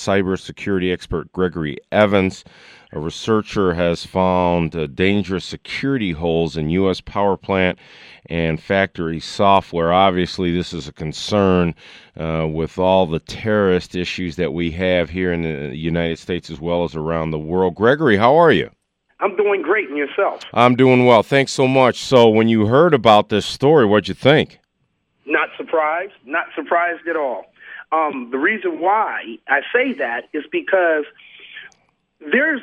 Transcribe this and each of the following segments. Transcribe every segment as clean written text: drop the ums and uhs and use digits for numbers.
cybersecurity expert Gregory Evans. A researcher has found dangerous security holes in U.S. power plant and factory software. Obviously, this is a concern with all the terrorist issues that we have here in the United States as well as around the world. Gregory, how are you? I'm doing great, and yourself? I'm doing well. Thanks so much. So when you heard about this story, what'd you think? Not surprised at all. The reason why I say that is because there's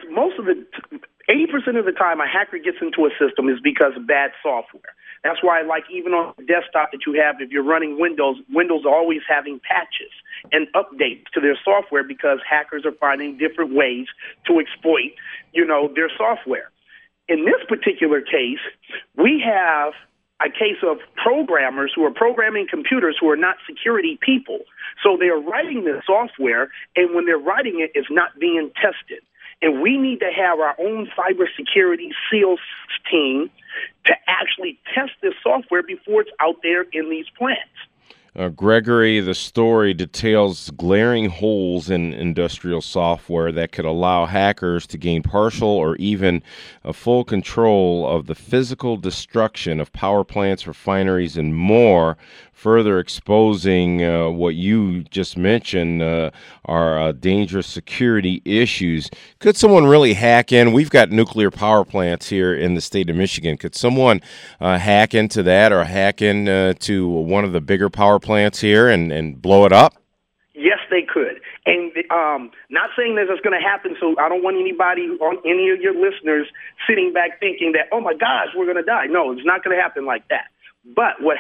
80% of the time a hacker gets into a system is because of bad software. That's why, like, even on the desktop that you have, if you're running Windows are always having patches and updates to their software because hackers are finding different ways to exploit, their software. In this particular case, we have a case of programmers who are programming computers who are not security people. So they're writing this software, and when they're writing it, it's not being tested. And we need to have our own cybersecurity SEALs team to actually test this software before it's out there in these plants. Gregory, the story details glaring holes in industrial software that could allow hackers to gain partial or even full control of the physical destruction of power plants, refineries, and more, further exposing what you just mentioned are dangerous security issues. Could someone really hack in? We've got nuclear power plants here in the state of Michigan. Could someone hack into that or hack into one of the bigger power plants here and blow it up? Yes, they could. And not saying that it's going to happen, so I don't want anybody on any of your listeners sitting back thinking that, oh my gosh, we're going to die. No, it's not going to happen like that. But what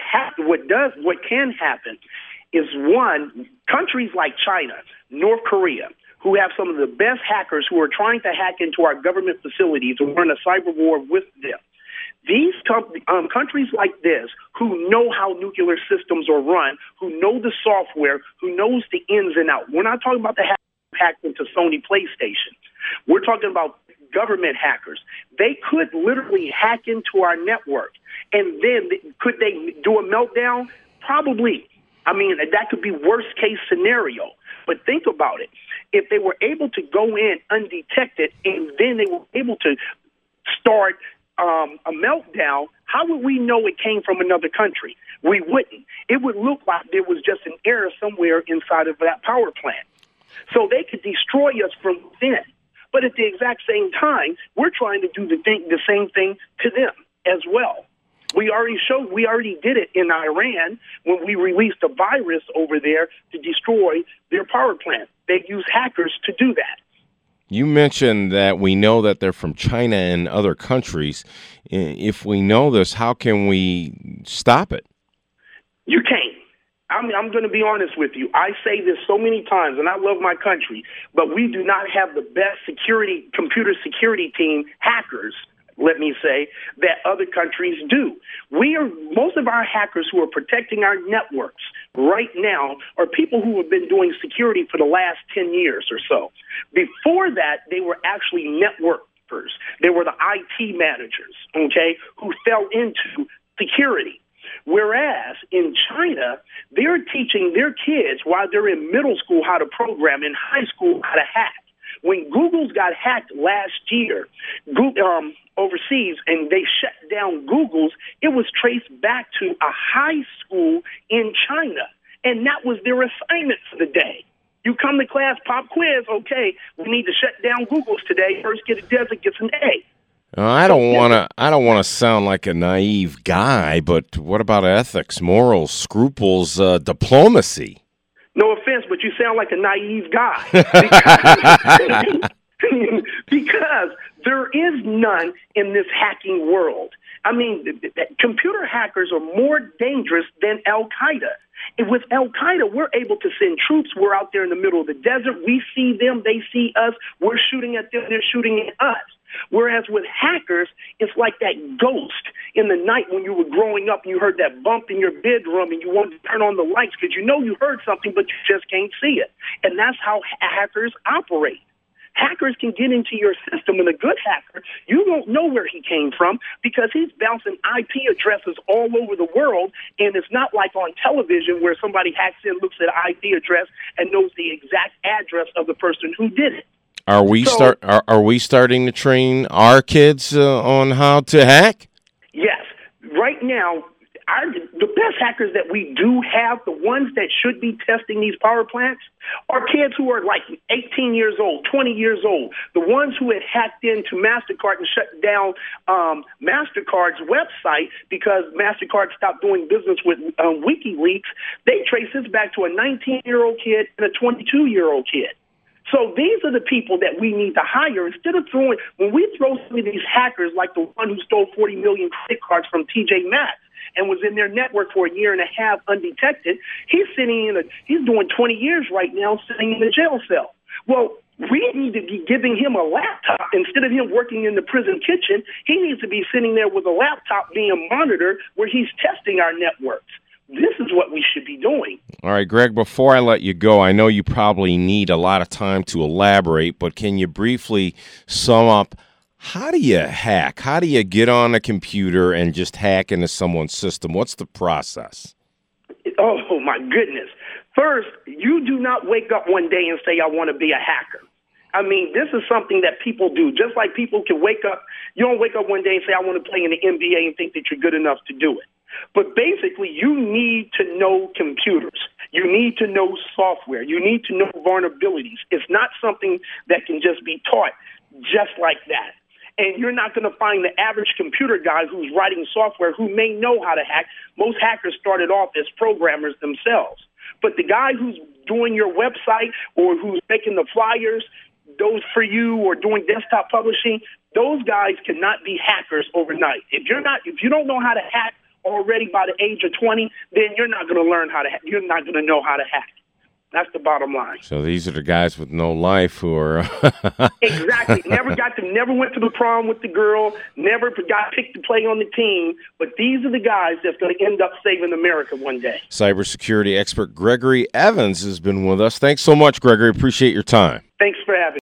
can happen is, one, countries like China, North Korea, who have some of the best hackers who are trying to hack into our government facilities, and we're in a cyber war with them. These countries like this, who know how nuclear systems are run, who know the software, who knows the ins and outs. We're not talking about the hack into Sony PlayStation. We're talking about government hackers. They could literally hack into our network. And then could they do a meltdown? Probably. I mean, that could be worst case scenario. But think about it. If they were able to go in undetected and then they were able to start a meltdown, how would we know it came from another country? We wouldn't. It would look like there was just an error somewhere inside of that power plant. So they could destroy us from within. But at the exact same time, we're trying to do the same thing to them as well. We already did it in Iran when we released a virus over there to destroy their power plant. They use hackers to do that. You mentioned that we know that they're from China and other countries. If we know this, how can we stop it? You can't. I'm going to be honest with you. I say this so many times, and I love my country, but we do not have the best computer security team, hackers, let me say, that other countries do. Most of our hackers who are protecting our networks right now are people who have been doing security for the last 10 years or so. Before that, they were actually networkers. They were the IT managers, okay, who fell into security. Whereas in China, they're teaching their kids while they're in middle school how to program, in high school how to hack. When Google's got hacked last year, overseas, and they shut down Google's, it was traced back to a high school in China, and that was their assignment for the day. You come to class, pop quiz, okay, we need to shut down Google's today. First get a desert, gets an A. I don't want to sound like a naive guy, but what about ethics, morals, scruples, diplomacy? No offense, but you sound like a naive guy. Because there is none in this hacking world. I mean, computer hackers are more dangerous than Al-Qaeda. And with Al-Qaeda, we're able to send troops. We're out there in the middle of the desert. We see them. They see us. We're shooting at them. They're shooting at us. Whereas with hackers, it's like that ghost in the night when you were growing up and you heard that bump in your bedroom and you wanted to turn on the lights because you know you heard something, but you just can't see it. And that's how hackers operate. Hackers can get into your system, and a good hacker, you won't know where he came from because he's bouncing IP addresses all over the world, and it's not like on television where somebody hacks in, looks at an IP address, and knows the exact address of the person who did it. Are we starting to train our kids on how to hack? Yes. Right now, the best hackers that we do have, the ones that should be testing these power plants, are kids who are like 18 years old, 20 years old. The ones who had hacked into MasterCard and shut down MasterCard's website because MasterCard stopped doing business with WikiLeaks, they trace this back to a 19-year-old kid and a 22-year-old kid. So these are the people that we need to hire instead of when we throw some of these hackers like the one who stole 40 million credit cards from TJ Maxx and was in their network for a year and a half undetected, he's doing 20 years right now sitting in a jail cell. Well, we need to be giving him a laptop instead of him working in the prison kitchen. He needs to be sitting there with a laptop being monitored where he's testing our networks. This is what we should be doing. All right, Greg, before I let you go, I know you probably need a lot of time to elaborate, but can you briefly sum up, how do you hack? How do you get on a computer and just hack into someone's system? What's the process? Oh, my goodness. First, you do not wake up one day and say, I want to be a hacker. I mean, this is something that people do. Just like people can wake up, you don't wake up one day and say, I want to play in the NBA and think that you're good enough to do it. But basically, you need to know computers. You need to know software. You need to know vulnerabilities. It's not something that can just be taught just like that. And you're not going to find the average computer guy who's writing software who may know how to hack. Most hackers started off as programmers themselves. But the guy who's doing your website or who's making the flyers, those for you, or doing desktop publishing, those guys cannot be hackers overnight. If you don't know how to hack already by the age of 20, then you're not going to learn how to hack. You're not going to know how to hack. That's the bottom line. So these are the guys with no life who are exactly. Never went to the prom with the girl, never got picked to play on the team, but these are the guys that's going to end up saving America one day. Cybersecurity expert Gregory Evans has been with us. Thanks so much, Gregory. Appreciate your time. Thanks for having me.